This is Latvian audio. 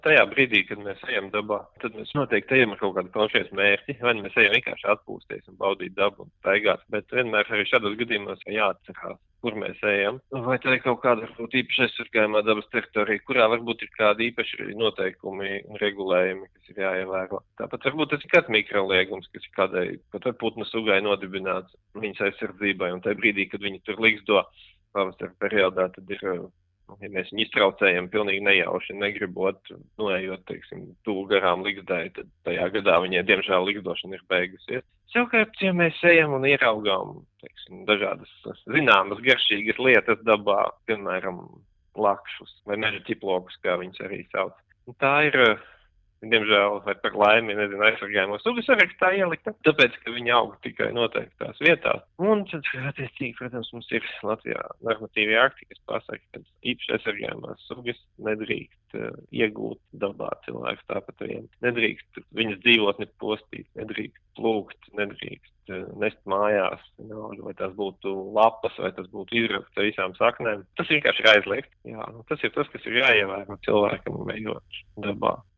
Tajā brīdī, kad mēs ejam dabā, tad mēs noteikti ejam ar kaut kādu konkrētu mērķi, vai mēs ejam vienkārši atpūsties un baudīt dabu un staigāt, bet vienmēr arī šādos gadījumos jāatcerās, kur mēs ejam. Vai tā ir kaut kāda varbūt īpaši aizsargājumā dabas teritorija, kurā varbūt ir kādi īpaši noteikumi un regulējumi, kas ir jāievēro. Tāpat varbūt tas ir kāds mikroliegums, kas ir kādai pat vai putnu sugai nodibināts viņas aizsardzībai, un tajā brīdī, kad viņi tur ligzdo pavasara periodā, tad ir, ja mēs viņu iztraucējam pilnīgi nejauši, negribot, noejot, teiksim, tūl garām ligzdai, tad tajā gadā viņai, diemžēl, ligzdošana ir beigusies. Savukārt, ja mēs ejam un ieraugām, teiksim, dažādas zināmas garšīgas lietas dabā, piemēram, lakšus vai meža ķiplokus, kā viņas arī sauc. Un tā ir, diemžēl, vai par laimi, nezinu, aizsargājamo sugu sarakstā ielikta, tāpēc, ka viņi aug tikai noteiktās vietās. Un tad, attiecīgi, protams, mums ir Latvijā normatīvi akti, kas pasaka, ka īpaši aizsargājumās sugas nedrīkst iegūt dabā cilvēks tāpat vien. Nedrīkst viņas dzīvotni postīt, nedrīkst plūkt, nedrīkst nest mājās, vai tas būtu lapas, vai tas būtu izrakts ar visām saknēm. Tas vienkārši ir aizliegts. Jā, tas ir tas, kas ir jāievēro cilvēkam ejot dabā.